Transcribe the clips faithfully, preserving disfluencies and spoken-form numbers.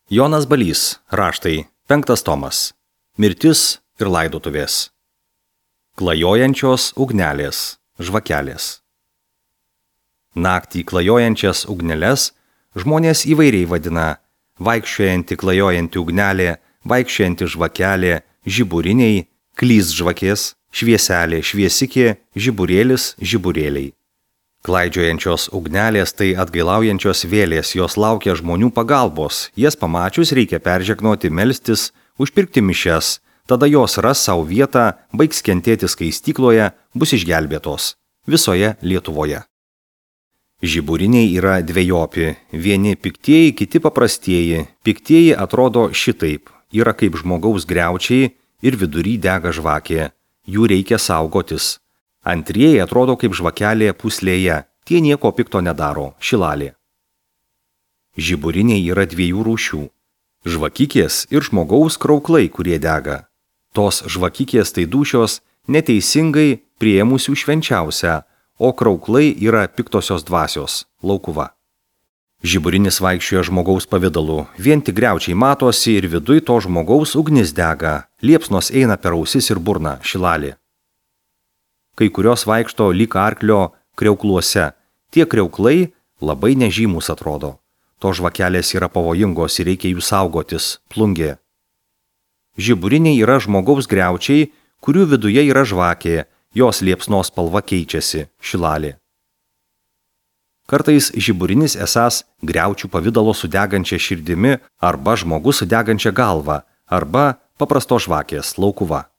Jonas Balys, raštai, penktas tomas. Mirtis ir laidotuvės. Klajojančios ugnelės, žvakelės. Naktį klajojančias ugneles žmonės įvairiai vadina: vaikščiojanti klajojanti ugnelė, vaikščiojanti žvakelė, žiburiniai, klys žvakės, švieselė, šviesikė, žiburėlis, žiburėliai. Klaidžiojančios ugnelės tai atgailaujančios vėlės, jos laukia žmonių pagalbos, jas pamačius reikia peržegnoti, melstis, užpirkti mišias, tada jos ras savo vietą, baigs kentėti skaistykloje, bus išgelbėtos visoje Lietuvoje. Žiburiniai yra dvejopi, vieni piktieji, kiti paprastieji. Piktieji atrodo šitaip, yra kaip žmogaus griaučiai ir vidury dega žvakė, jų reikia saugotis. Antrieji atrodo kaip žvakelė puslėje, tie nieko pikto nedaro, šilalė. Žiburiniai yra dviejų rūšių – žvakikės ir žmogaus krauklai, kurie dega. Tos žvakikės tai dūšios neteisingai priėmusių švenčiausią, o krauklai yra piktosios dvasios, laukuva. Žiburinis vaikščioja žmogaus pavidalu, vien tik griaučiai matosi ir viduj to žmogaus ugnis dega, liepsnos eina per ausis ir burną, šilalė. Kai kurios vaikšto lyg arklio kriaukluose, tie kriauklai labai nežymus atrodo. To žvakelės yra pavojingos ir reikia jų saugotis, plungė. Žiburiniai yra žmogaus griaučiai, kurių viduje yra žvakė, jos liepsnos spalva keičiasi, šilalė. Kartais žiburinis esąs griaučių pavidalo su degančia širdimi arba žmogus su degančia galva, arba paprasto žvakės, laukuva.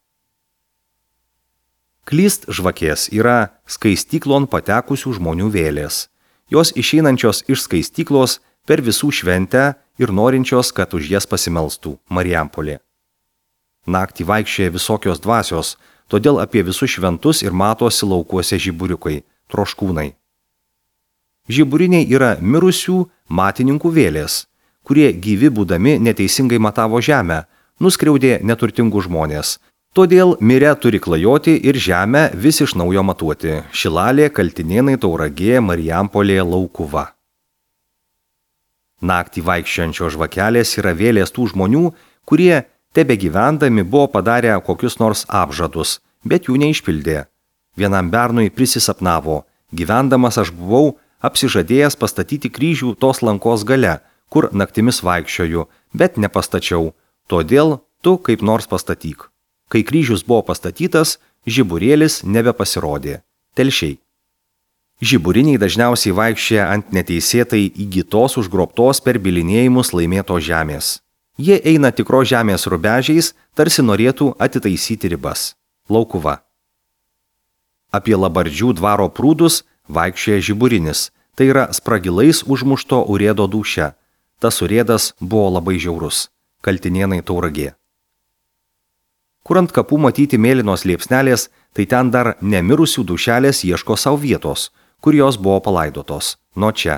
Klyst žvakės yra skaistyklon patekusių žmonių vėlės. Jos išeinančios iš skaistyklos per visų šventę ir norinčios, kad už jas pasimelstų, Marijampolė. Naktį vaikščioja visokios dvasios, todėl apie visus šventus ir matosi laukuose žiburiukai, troškūnai. Žiburiniai yra mirusių matininkų vėlės, kurie gyvi būdami neteisingai matavo žemę, nuskriaudė neturtingų žmonės. Todėl mirę turi klajoti ir žemę vis iš naujo matuoti, Šilalė, Kaltinėnai, Tauragė, Marijampolė, Laukuva. Naktį vaikščiojančios žvakelės yra vėlės tų žmonių, kurie tebe gyvendami buvo padarę kokius nors apžadus, bet jų neišpildė. Vienam bernui prisisapnavo: gyvendamas aš buvau apsižadėjęs pastatyti kryžių tos lankos gale, kur naktimis vaikščioju, bet nepastačiau, todėl tu kaip nors pastatyk. Kai kryžius buvo pastatytas, žiburėlis nebepasirodė. Telšiai. Žiburiniai dažniausiai vaikščia ant neteisėtai įgytos užgrobtos per bylinėjimus laimėtos žemės. Jie eina tikro žemės rubežiais, tarsi norėtų atitaisyti ribas. Laukuva. Apie Labardžių dvaro prūdus vaikščioja žiburinis, tai yra spragilais užmušto urėdo dūšia. Tas urėdas buvo labai žiaurus. Kaltinėnai, Tauragė. Kur ant kapų matyti mėlynos liepsnelės, tai ten dar nemirusių dušelės ieško savo vietos, kur jos buvo palaidotos, nuo čia.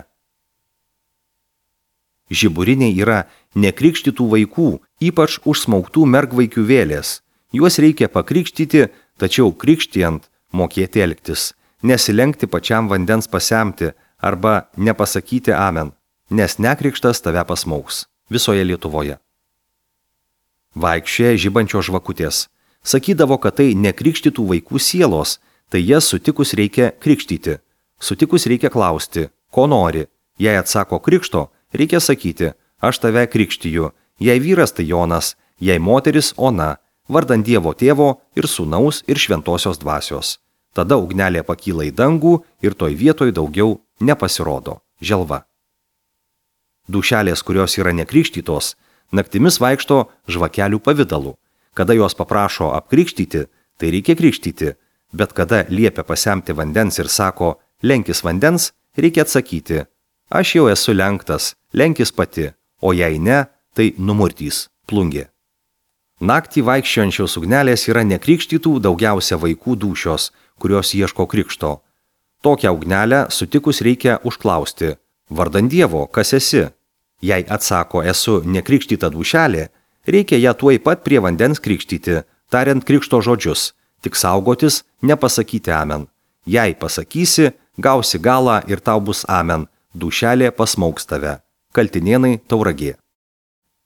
Žiburiniai yra nekrikštytų vaikų, ypač užsmauktų mergvaikių vėlės. Juos reikia pakrikštyti, tačiau krikštijant mokėti elgtis, nesilenkti pačiam vandens pasemti arba nepasakyti amen, nes nekrikštas tave pasmauks visoje Lietuvoje. Vaikščioja žibančios žvakutės. Sakydavo, kad tai nekrikštytų vaikų sielos, tai jas sutikus reikia krikštyti. Sutikus reikia klausti, ko nori. Jei atsako krikšto, reikia sakyti: aš tave krikštiju. Jei vyras, tai Jonas, jei moteris, Ona, vardan Dievo tėvo ir sūnaus ir šventosios dvasios. Tada ugnelė pakyla į dangų ir toj vietoj daugiau nepasirodo. Želva. Dušelės, kurios yra nekrikštytos, naktimis vaikšto žvakelių pavidalu. Kada jos paprašo apkrikštyti, tai reikia krikštyti, bet kada liepia pasemti vandens ir sako: lenkis vandens, reikia atsakyti: aš jau esu lenktas, lenkis pati, o jei ne, tai numurtys, plungė. Naktį vaikščiojančios ugnelės yra nekrikštytų daugiausia vaikų dūšios, kurios ieško krikšto. Tokią ugnelę sutikus reikia užklausti: vardan Dievo, kas esi? Jei atsako: esu nekrikštyta dūšelė, reikia ją tuoj pat prie vandens krikštyti, tariant krikšto žodžius, tik saugotis nepasakyti amen. Jei pasakysi, gausi galą ir tau bus amen, dūšelė pasmauks tave. Kaltinėnai, Tauragė.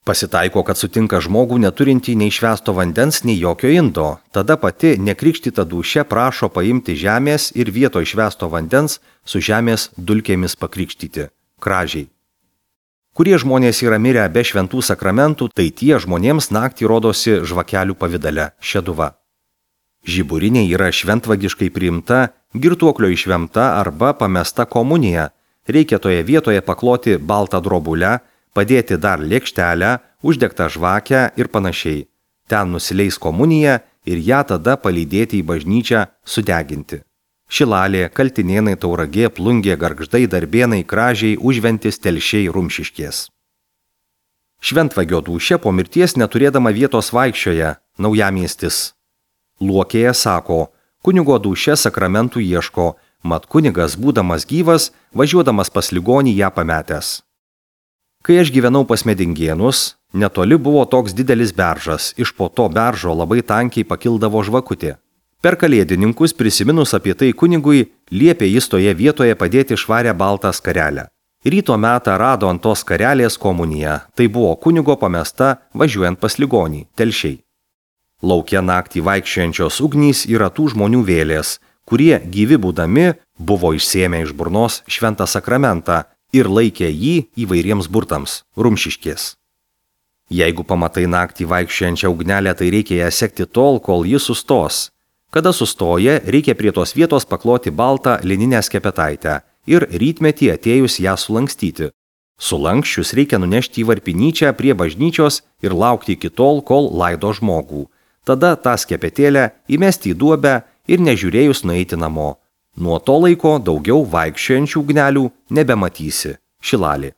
Pasitaiko, kad sutinka žmogų neturintį nei švęsto vandens, nei jokio indo. Tada pati nekrikštyta dūšia prašo paimti žemės ir vietoj švęsto vandens su žemės dulkėmis pakrikštyti. Kražiai. Kurie žmonės yra mirę be šventų sakramentų, tai tie žmonėms naktį rodosi žvakelių pavidale – šeduva. Žiburinė yra šventvagiškai priimta, girtuoklio išvemta arba pamesta komunija. Reikia toje vietoje pakloti baltą drobulę, padėti dar lėkštelę, uždegtą žvakę ir panašiai. Ten nusileis komunija ir ją tada palydėti į bažnyčią sudeginti. Šilalė, Kaltinėnai, Tauragė, Plungė, Gargždai, Darbėnai, Kražiai, Užventis, Telšiai, Rumšiškės. Šventvagio dūšia po mirties neturėdama vietos vaikščioja, Naujamiestis. Luokėje sako, kunigo dūšia sakramentų ieško, mat kunigas, būdamas gyvas, važiuodamas pas ligonį ją pametęs. Kai aš gyvenau pas Medingėnus, netoli buvo toks didelis beržas, iš po to beržo labai tankiai pakildavo žvakutė. Per kalėdininkus prisiminus apie tai kunigui, liepė jis toje vietoje padėti švarę baltą skarelę. Ryto metą rado ant tos skarelės komuniją, tai buvo kunigo pamesta važiuojant pas ligonį, Telšiai. Lauke naktį vaikščiojančios ugnys yra tų žmonių vėlės, kurie gyvi būdami buvo išsėmę iš burnos šventą sakramentą ir laikė jį įvairiems burtams – Rumšiškės. Jeigu pamatai naktį vaikščiojančią ugnelę, tai reikia ją sekti tol, kol ji sustos. Kada sustoja, reikia prie tos vietos pakloti baltą lininę skepetaitę ir rytmetį atėjus ją sulankstyti. Sulankščius reikia nunešti į varpinyčią prie bažnyčios ir laukti iki tol, kol laido žmogų. Tada tą skepetėlę įmesti į duobę ir nežiūrėjus nueiti namo. Nuo to laiko daugiau vaikščiojančių ugnelių nebematysi. Šilalė.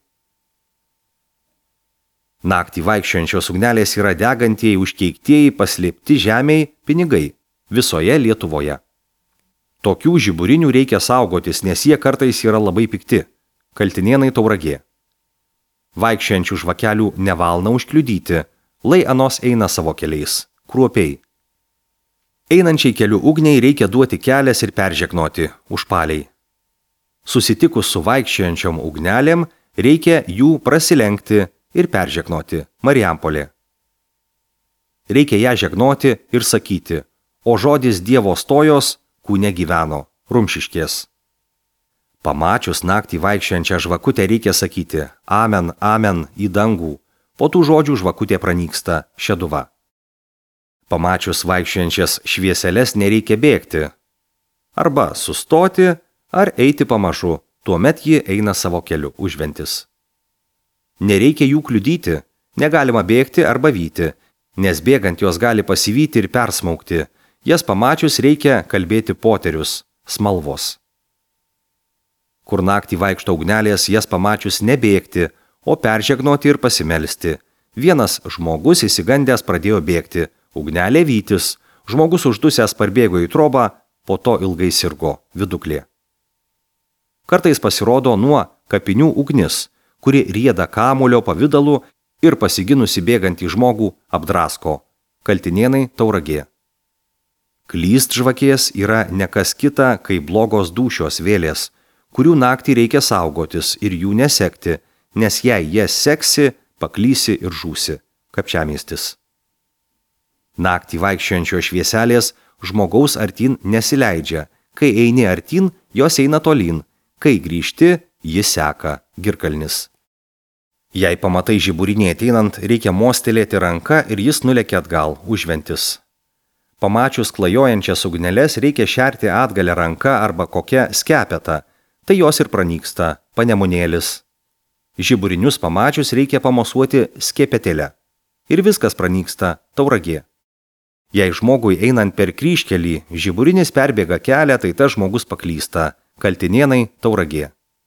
Naktį vaikščiojančios ugnelės yra degantieji, užkeiktieji, paslėpti žemėj pinigai visoje Lietuvoje. Tokių žiburinių reikia saugotis, nes jie kartais yra labai pikti. Kaltinėnai, Tauragė. Vaikščiojančių žvakelių nevalna užkliudyti, lai anos eina savo keliais. Kruopiai. Einančiai kelių ugniai reikia duoti kelias ir peržegnoti, užpaliai. Susitikus su vaikščiojančiom ugnelėm, reikia jų prasilenkti ir peržegnoti, Marijampolė. Reikia ją žegnoti ir sakyti, o žodis Dievo stojos, kūne gyveno, Rumšiškės. Pamačius naktį vaikščiojančią žvakutę reikia sakyti, amen, amen, į dangų, po tų žodžių žvakutė pranyksta, šeduva. Pamačius vaikščiojančias švieseles nereikia bėgti. Arba sustoti, ar eiti pamažu, tuomet ji eina savo keliu, Užventis. Nereikia jų kliudyti, negalima bėgti arba vyti, nes bėgant jos gali pasivyti ir persmaukti. Jas pamačius reikia kalbėti poterius, smalvos. Kur naktį vaikšto ugnelės, jas pamačius nebėgti, o peržegnoti ir pasimelsti. Vienas žmogus įsigandęs pradėjo bėgti, ugnelė vytis, žmogus uždusęs parbėgo į trobą, po to ilgai sirgo, viduklė. Kartais pasirodo nuo kapinių ugnis, kuri rieda kamulio pavidalu ir pasiginusi bėgantį žmogų apdrasko. Kaltinėnai, Tauragė. Klyst žvakės yra ne kas kita, kaip blogos dūšios vėlės, kurių naktį reikia saugotis ir jų nesekti, nes jei jas seksi, paklysi ir žūsi. Kapčiamiestis. Naktį vaikščiojančio švieselės žmogaus artin nesileidžia. Kai eini artin, jos eina tolyn. Kai grįžti, jis seka. Girkalnis. Jei pamatai žiburinį ateinant, reikia mostelėti ranką ir jis nulekia atgal. Užventis. Pamačius klajojančias ugneles reikia šerti atgalę ranką arba kokią skepetą. Tai jos ir pranyksta. Panemunėlis. Žiburinius pamačius reikia pamosuoti skepetėlę. Ir viskas pranyksta. Tauragė. Jei žmogui einant per kryžkelį žiburinis perbėga kelią, tai tas žmogus paklysta. Kaltinėnai, Tauragė.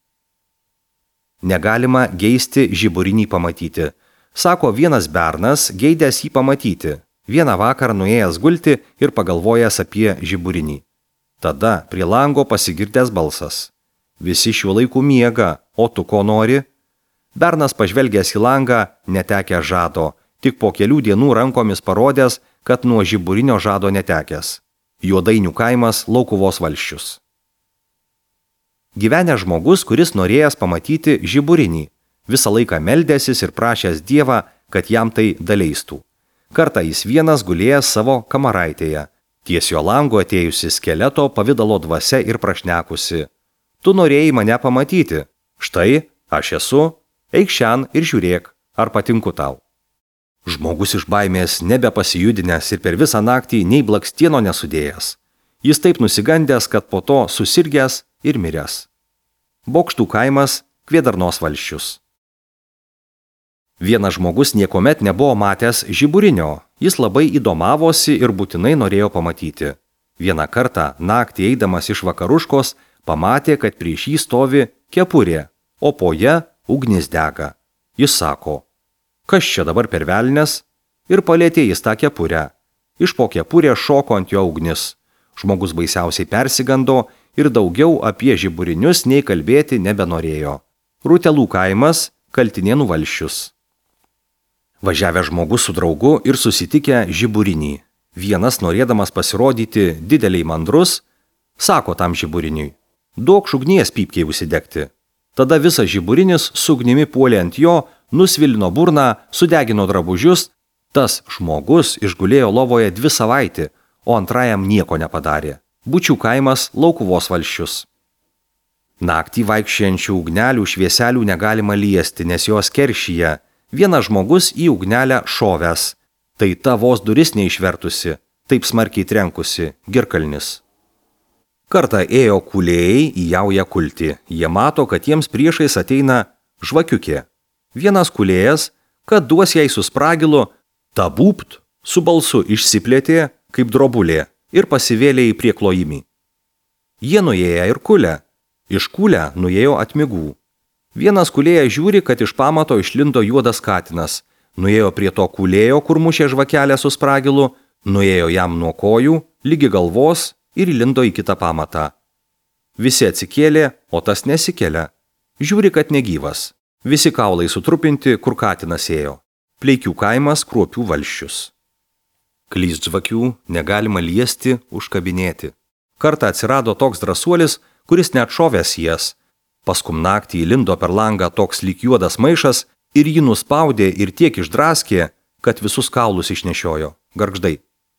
Negalima geisti žiburinį pamatyti. Sako vienas bernas, geidęs jį pamatyti. Vieną vakarą nuėjęs gulti ir pagalvojęs apie žiburinį. Tada prie lango pasigirdęs balsas. Visi šiuo laiku miega, o tu ko nori? Bernas pažvelgęs į langą, netekęs žado, tik po kelių dienų rankomis parodęs, kad nuo žiburinio žado netekęs. Juodainių kaimas, Laukuvos valsčius. Gyvenęs žmogus, kuris norėjęs pamatyti žiburinį, visą laiką meldęsis ir prašęs Dievą, kad jam tai daleistų. Kartą jis vienas gulėjęs savo kamaraitėje. Ties jo lango atėjusi skeleto pavidalo dvasia ir prašnekusi. Tu norėjai mane pamatyti. Štai, aš esu, eik šian ir žiūrėk, ar patinku tau. Žmogus iš baimės nebepasijudinęs ir per visą naktį nei blakstieno nesudėjęs. Jis taip nusigandęs, kad po to susirgęs ir miręs. Bokštų kaimas, Kvėdarnos valsčius. Vienas žmogus niekuomet nebuvo matęs žiburinio, jis labai įdomavosi ir būtinai norėjo pamatyti. Vieną kartą naktį eidamas iš vakaruškos pamatė, kad prieš jį stovi kepurė, o po ja ugnis dega. Jis sako, kas čia dabar per velnias? Ir palėtė jis tą kepurę. Iš po kepurės šoko ant jo ugnis. Žmogus baisiausiai persigando ir daugiau apie žiburinius nei kalbėti nebenorėjo. Rutelų kaimas, Kaltinėnų valsčius. Važiavę žmogus su draugu ir susitikę žiburinį. Vienas, norėdamas pasirodyti dideliai mandrus, sako tam žiburiniui, duok ugnies pypkei užsidegti. Tada visas žiburinis su ugnimi puolė ant jo, nusvilino burną, sudegino drabužius. Tas žmogus išgulėjo lovoje dvi savaitį, o antrajam nieko nepadarė. Bučių kaimas, Laukuvos valsčius. Naktį vaikščiančių ugnelių švieselių negalima liesti, nes jos keršyje. Vienas žmogus į ugnelę šovęs. Tai ta vos duris neišvertusi, taip smarkiai trenkusi, girkalnis. Kartą ėjo kūlėjai į jaują kulti. Jie mato, kad jiems priešais ateina žvakiukė. Vienas kūlėjas, kad duos jai su spragilu, tabūpt, su balsu išsiplėtė kaip drobulė ir pasivėlė į prieklojimį. Jie nuėjo ir kulę. Iš kulę nuėjo atmigų. Vienas kūlėjas žiūri, kad iš pamato išlindo juodas katinas. Nuėjo prie to kūlėjo, kur mušė žvakelę su spragilu, nuėjo jam nuo kojų, lygi galvos ir įlindo į kitą pamatą. Visi atsikėlė, o tas nesikelia. Žiūri, kad negyvas. Visi kaulai sutrupinti, kur katinas ėjo. Pleikių kaimas, Kruopių valsčius. Klystžvakių negalima liesti, užkabinėti. Kartą atsirado toks drąsuolis, kuris net šovęs jas. Paskum naktį įlindo per langą toks lyg juodas maišas ir jį nuspaudė ir tiek išdraskė, kad visus kaulus išnešiojo. Gargždai.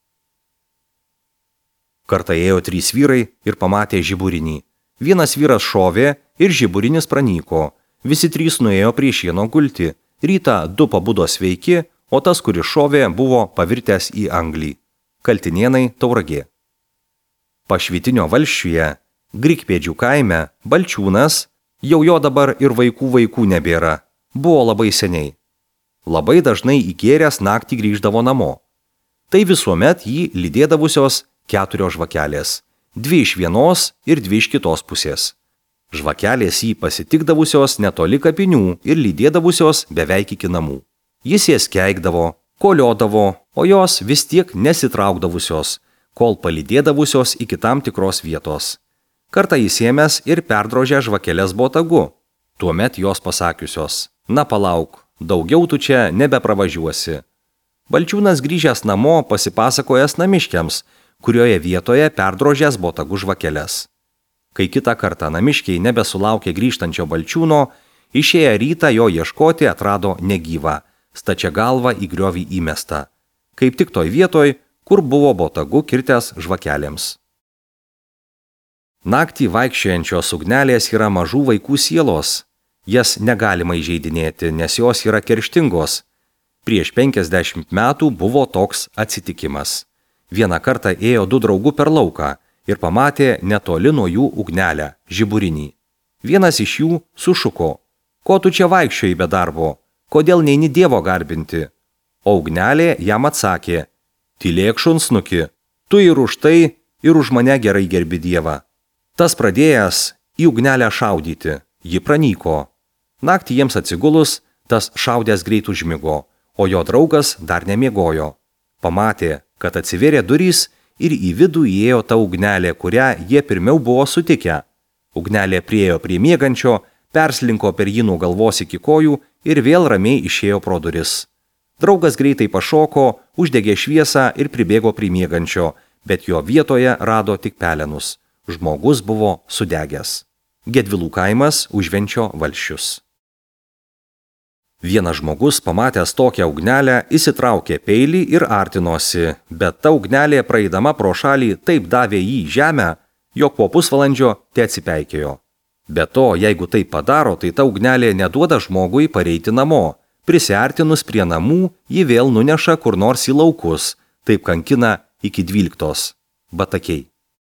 Kartą ėjo trys vyrai ir pamatė žiburinį. Vienas vyras šovė ir žiburinis pranyko. Visi trys nuėjo prie šieno gulti. Rytą du pabudo sveiki, o tas, kuris šovė, buvo pavirtęs į anglį. Kaltinėnai, Tauragė. Pašvitinio valsčiuje, Grikpėdžių kaime, Balčiūnas, jau jo dabar ir vaikų vaikų nebėra. Buvo labai seniai. Labai dažnai įgėręs naktį grįždavo namo. Tai visuomet jį lydėdavusios keturios žvakelės. Dvi iš vienos ir dvi iš kitos pusės. Žvakelės jį pasitikdavusios netoli kapinių ir lydėdavusios beveik iki namų. Jis jas keikdavo, koliodavo, o jos vis tiek nesitraukdavusios, kol palydėdavusios iki tam tikros vietos. Kartą jis ėmęs ir perdrožė žvakelės botagu. Tuomet jos pasakiusios, na palauk, daugiau tu čia nebepravažiuosi. Balčiūnas grįžęs namo pasipasakojęs namiškiams, kurioje vietoje perdrožęs botagu žvakelės. Kai kitą kartą namiškiai nebesulaukė grįžtančio Balčiūno, išėję rytą jo ieškoti atrado negyvą, stačia galva į griovį įmestą. Kaip tik toj vietoj, kur buvo botagu kirtęs žvakelėms. Naktį vaikščiojančios ugnelės yra mažų vaikų sielos. Jas negalima įžeidinėti, nes jos yra kerštingos. Prieš penkiasdešimt metų buvo toks atsitikimas. Vieną kartą ėjo du draugų per lauką ir pamatė netoli nuo jų ugnelę, žiburinį. Vienas iš jų sušuko, ko tu čia vaikščioji be darbo, kodėl neini Dievo garbinti? O ugnelė jam atsakė, tylėk šunsnuki, tu ir už tai, ir už mane gerai gerbi Dievą. Tas pradėjęs į ugnelę šaudyti, ji pranyko. Naktį jiems atsigulus, tas šaudęs greit užmigo, o jo draugas dar nemiegojo. Pamatė, kad atsivėrė durys ir į vidų įėjo ta ugnelė, kurią jie pirmiau buvo sutikę. Ugnelė priėjo prie miegančio, perslinko per jį nuo galvos iki kojų ir vėl ramiai išėjo pro duris. Draugas greitai pašoko, uždegė šviesą ir pribėgo prie miegančio, bet jo vietoje rado tik pelenus. Žmogus buvo sudegęs. Gedvilų kaimas, Užvenčio valsčius. Vienas žmogus, pamatęs tokią ugnelę, įsitraukė peilį ir artinosi, bet ta ugnelė praeidama pro šalį taip davė jį į žemę, jog po pusvalandžio te atsipeikėjo. Be to, jeigu tai padaro, tai ta ugnelė neduoda žmogui pareiti namo. Prisiartinus prie namų, ji vėl nuneša kur nors į laukus, taip kankina iki dvyliktos. Batakiai.